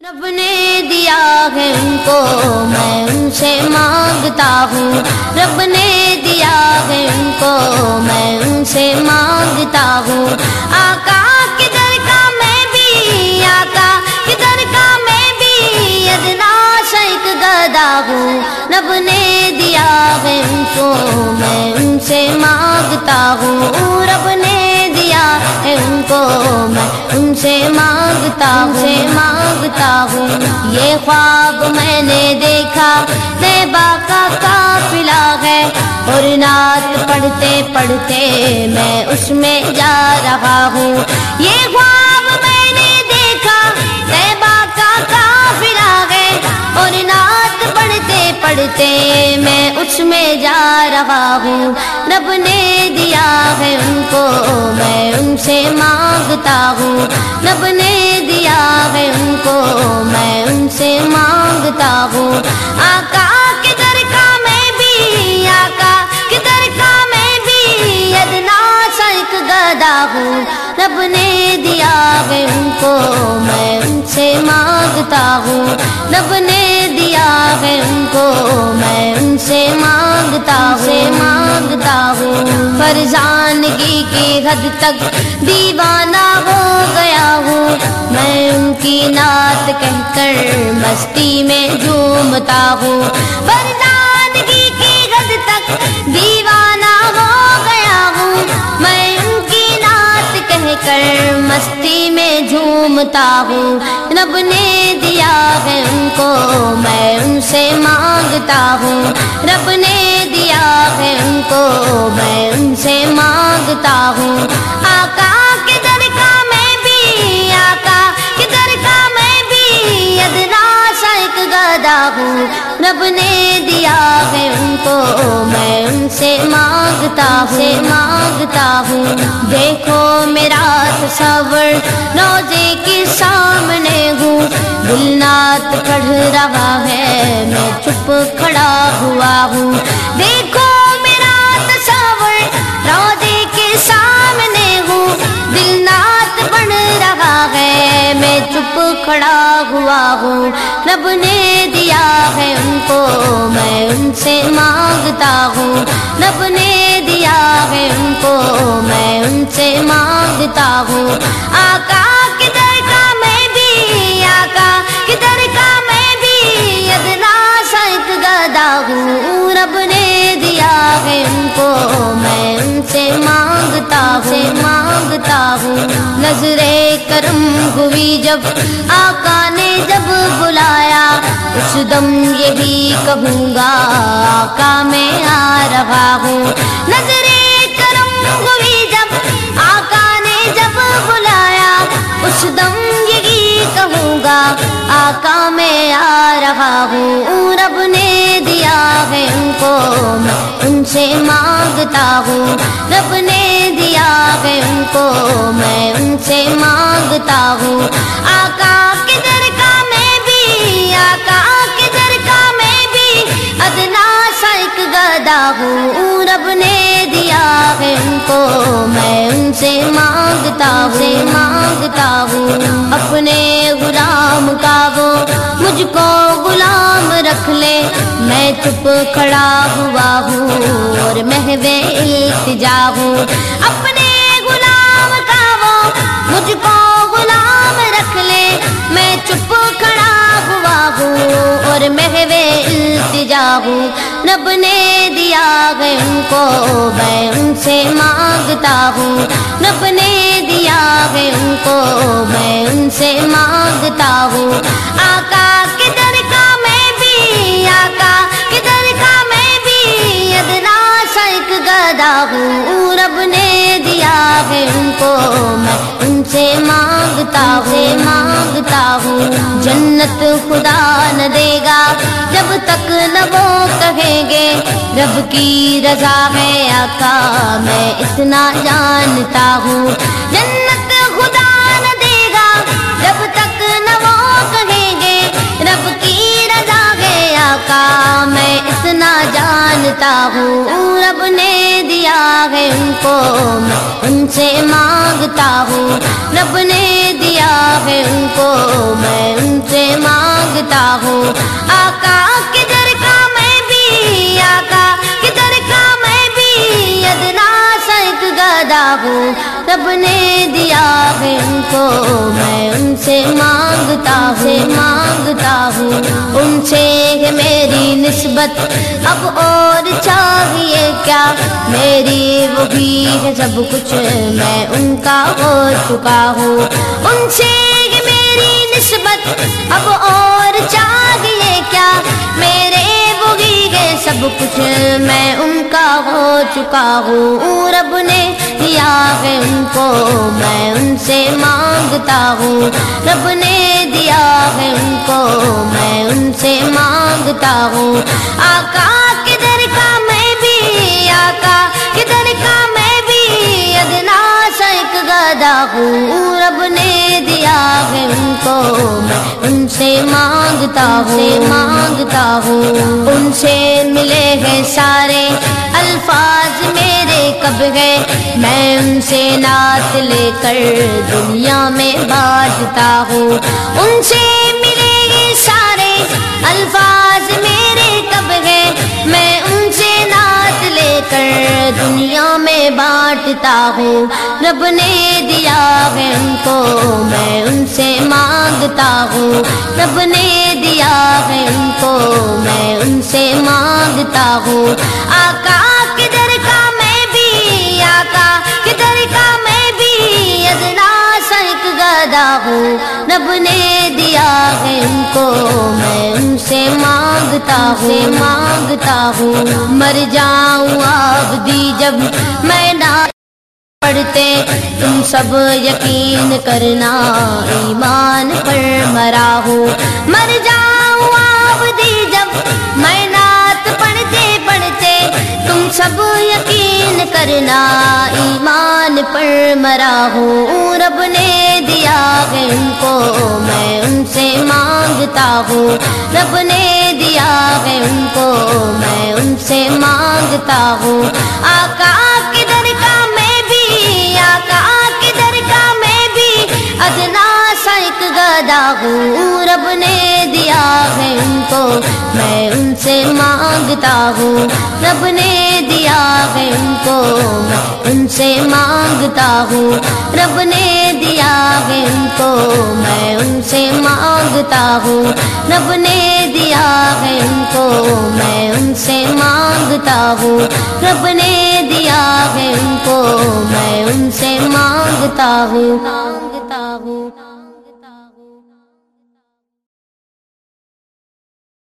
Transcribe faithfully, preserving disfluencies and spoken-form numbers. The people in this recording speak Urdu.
رب نے دیا ہے ان کو میں ان سے مانگتا ہوں، رب نے دیا ہے ان کو میں ان سے مانگتا ہوں، آقا کے در کا میں بھی، آقا کے در کا میں بھی ادنا سا ایک گدا ہوں، رب نے دیا ہے ان کو میں ان سے مانگتا ہوں، رب نے دیا ہے ان کو میں ان سے مانگتا ہوں سے مانگتا ہوں۔ یہ خواب میں نے دیکھا طیبہ کا قافلہ ہے، اور نعت پڑھتے پڑھتے میں اس میں جا رہا ہوں، یہ خواب میں نے دیکھا طیبہ کا قافلہ ہے، اور نعت پڑھتے پڑھتے میں اس میں جا رہا ہوں، رب نے دیا ہے ان کو میں ان سے مانگتا ہوں، رب نے دیا ہے ان کو میں ان سے مانگتا ہوں، آقا کے در کا میں بھی، آقا کے در کا میں بھی ادنا سا ایک گدا ہوں، رب نے دیا ہے ان کو میں ان سے مانگتا ہوں، رب نے دیا ہے ان کو میں ان سے مانگتا سے مانگتا ہوں، فرزانگی کی حد تک دیوانہ ہو گیا ہوں، میں ان کی نعت کہہ کر مستی میں جھومتا ہوں، فرزانگی کی حد تک دیوانہ ہو گیا ہوں، میں ان کی نعت کہہ کر مستی میں جھومتا ہوں، رب نے دیا ہے ان کو میں ان سے مانگتا ہوں، رب نے دیا ہے ان کو میں ان سے مانگتا ہوں، آقا کے در کا میں بھی، آقا کے در کا میں بھی ادنا سا ایک گدا ہوں، رب نے دیا ہے ان کو میں ان سے مانگتا سے مانگتا ہوں، دیکھو میرا تصور روزے کے سامنے ہوں، دل نعت پڑھ رہا ہے میں چپ کھڑا ہوا ہوں، دیکھو میرا تصور روزے کے سامنے ہوں، دل نعت پڑھ رہا ہے میں چپ کھڑا ہوا ہوں، رب نے دیا ہے ان کو میں ان سے مانگتا ہوں، رب نے دیا ہے ان کو میں ان سے مانگتا ہوں، آقا کے در کا میں بھی، آقا کے در کا میں بھی ادنا سا ایک گدا ہوں، رب نے دیا ہے ان کو میں ان سے مانگتا سے مانگتا ہوں، نظر کرم ہوئی جب آقا نے جب بلایا، اس دم یہی کہوں گا آقا میں آ رہا ہوں، نظر کرم ہوئی جب آقا نے جب بلایا، اس دم یہی کہوں گا آقا میں آ رہا ہوں، رب نے دیا ہے ان کو میں ان سے مانگتا ہوں، رب نے دیا ہے ان کو میں ان سے مانگتا ہوں، آقا کے در کا میں بھی، آقا کے در کا میں بھی ادنا سا ایک گدا ہوں، رب نے دیا ہے ان کو میں ان سے مانگتا سے مانگتا ہوں، اپنے غلام کا وہ مجھ کو غلام رکھ لے، میں چپ کھڑا ہوا ہوں اور محو التجا ہوں، اپنے غلام کا وہ مجھ کو غلام رکھ لے، میں چپ کھڑا ہوا ہوں اور محو التجا ہوں، رب نے دیا ہے ان کو میں ان سے مانگتا ہوں، رب نے دیا ہے ان کو میں ان سے مانگتا ہوں، آقا کے در کا میں بھی، آقا کے در کا میں بھی ادنا سا ایک گدا ہوں، رب نے دیا ہے ان کو میں ان سے مانگتا ہوں مانگتا ہوں، جنت خدا نہ دے گا جب تک نہ وہ کہیں گے رب کی رضا ہے آقا میں اتنا جانتا ہوں، جنت خدا نہ دے گا جب تک نہ وہ کہیں گے رب کی رضا ہے آقا میں اتنا جانتا ہوں، رب نے دیا ہے ان کو میں ان سے مانگتا ہوں، رب نے دیا ہے ان کو میں ان سے مانگتا ہوں آقا کے در کا میں بھی آقا کے در کا میں بھی ادنا سا ایک گدا ہوں رب نے دیا ہے ان کو میں ان سے مانگتا ہوں مانگتا ہوں ان سے ہے میری نسبت اب اور چاہیے کیا میری وہی ہے سب کچھ میں ان کا ہو چکا ہوں ان سے ہے میری نسبت اب اور چاہیے کیا میرے وہی ہے سب کچھ میں ان کا ہو چکا ہوں رب نے دیا ہے ان کو میں ان سے مانگتا ہوں رب نے دیا ہے ان کو میں ان سے مانگتا ہوں آقا کے در کا میں بھی آقا کے در کا میں بھی ادنا سا ایک گدا ہوں رب نے دیا ہے ان کو میں ان سے مانگتا ہوں مانگتا ہوں ان سے ملے ہیں سارے الفاظ میرے کب گئے میں ان سے نعت لے کر دنیا میں بانٹتا ہوں ان سے ملے یہ سارے الفاظ میرے کب گئے میں ان سے نعت لے کر دنیا میں بانٹتا ہوں رب نے دیا ہے ان کو میں ان سے مانگتا ہوں رب نے دیا ہے ان کو میں ان سے مانگتا ہوں آقا کے در کا میں بھی آقا کے در کا میں بھی ادنا سا ایک گدا ہوں رب نے دیا ہے ان کو میں ان سے مانگتا ہوں مانگتا ہوں مر جاؤں عابدی جب میں نہ پڑھتے تم سب یقین کرنا ایمان پر مرا ہوں مر جاؤں عابدی جب میں نعت پڑھتے پڑھتے تم سب یقین کرنا ایمان پر مرا ہوں رب نے دیا ہے ان کو میں ان سے مانگتا ہوں رب نے دیا ہے ان کو میں ان سے مانگتا ہوں آقا کے در کا میں بھی آقا کے در کا میں بھی ادنا سا ایک گدا ہوں رب نے دیا ہے ان کو میں ان سے مانگتا ہوں رب نے دیا ہے ان کو میں ان سے مانگتا ہوں رب نے دیا ہے ان کو میں ان سے مانگتا ہوں رب نے دیا ہے ان کو میں ان سے مانگتا ہوں رب نے دیا ہے ان کو میں ان سے مانگتا ہوں